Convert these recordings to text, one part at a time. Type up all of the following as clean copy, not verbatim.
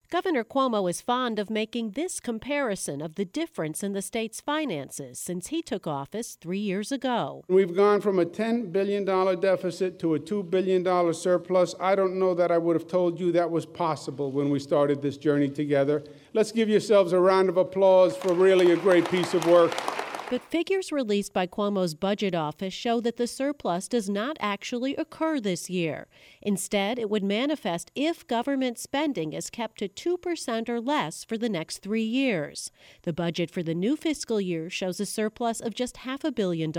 Governor Cuomo is fond of making this comparison of the difference in the state's finances since he took office 3 years ago. We've gone from a $10 billion deficit to a $2 billion surplus. I don't know that I would have told you that was possible when we started this journey together. Let's give yourselves a round of applause for really a great piece of work. But figures released by Cuomo's budget office show that the surplus does not actually occur this year. Instead, it would manifest if government spending is kept to 2% or less for the next 3 years. The budget for the new fiscal year shows a surplus of just $500 million.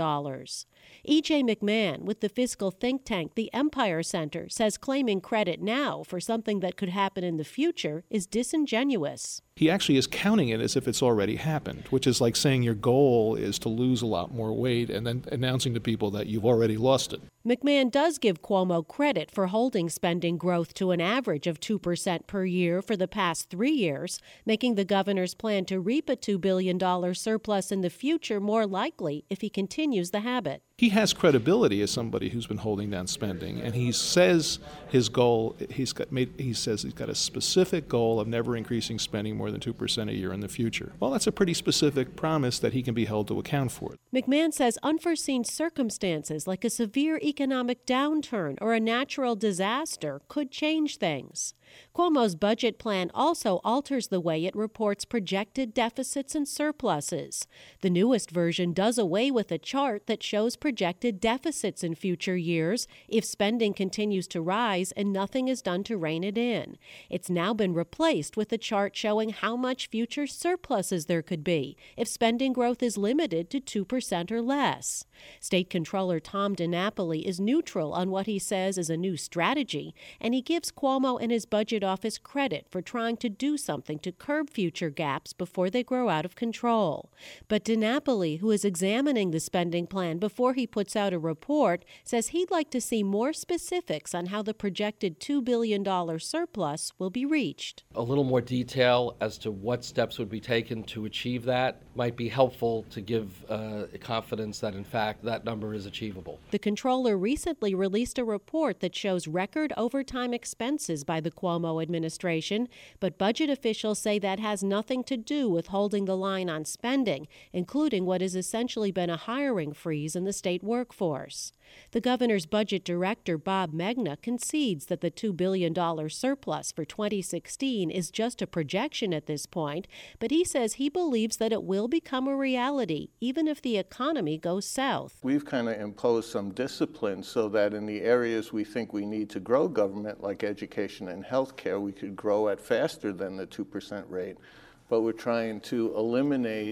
E.J. McMahon with the fiscal think tank the Empire Center says claiming credit now for something that could happen in the future is disingenuous. He actually is counting it as if it's already happened, which is like saying your goal is to lose a lot more weight and then announcing to people that you've already lost it. McMahon does give Cuomo credit for holding spending growth to an average of 2% per year for the past 3 years, making the governor's plan to reap a $2 billion surplus in the future more likely if he continues the habit. He has credibility as somebody who's been holding down spending, and he says his goal, he says he's got a specific goal of never increasing spending more than 2% a year in the future. Well, that's a pretty specific promise that he can be held to account for. McMahon says unforeseen circumstances like a severe economic downturn or a natural disaster could change things. Cuomo's budget plan also alters the way it reports projected deficits and surpluses. The newest version does away with a chart that shows projected deficits in future years if spending continues to rise and nothing is done to rein it in. It's now been replaced with a chart showing how much future surpluses there could be if spending growth is limited to 2% or less. State Controller Tom DiNapoli is neutral on what he says is a new strategy, and he gives Cuomo and his budget office credit for trying to do something to curb future gaps before they grow out of control. But DiNapoli, who is examining the spending plan before he puts out a report, says he'd like to see more specifics on how the projected $2 billion surplus will be reached. A little more detail as to what steps would be taken to achieve that might be helpful to give confidence that, in fact, that number is achievable. The controller recently released a report that shows record overtime expenses by the Cuomo administration, but budget officials say that has nothing to do with holding the line on spending, including what has essentially been a hiring freeze in the state workforce. The governor's budget director, Bob Megna, concedes that the $2 billion surplus for 2016 is just a projection at this point, but he says he believes that it will become a reality, even if the economy goes south. We've kind of imposed some discipline so that in the areas we think we need to grow government, like education and healthcare, we could grow at faster than the 2% rate. But we're trying to eliminate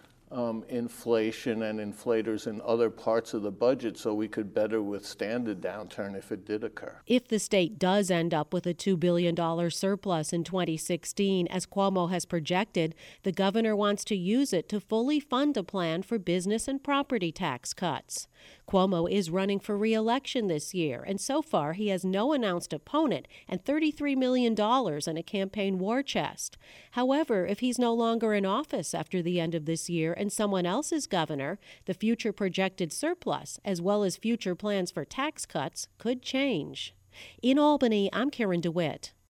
inflation and inflators in other parts of the budget so we could better withstand a downturn if it did occur. If the state does end up with a $2 billion surplus in 2016, as Cuomo has projected, the governor wants to use it to fully fund a plan for business and property tax cuts. Cuomo is running for re-election this year, and so far he has no announced opponent and $33 million in a campaign war chest. However, if he's no longer in office after the end of this year and someone else is governor, the future projected surplus, as well as future plans for tax cuts, could change. In Albany, I'm Karen DeWitt.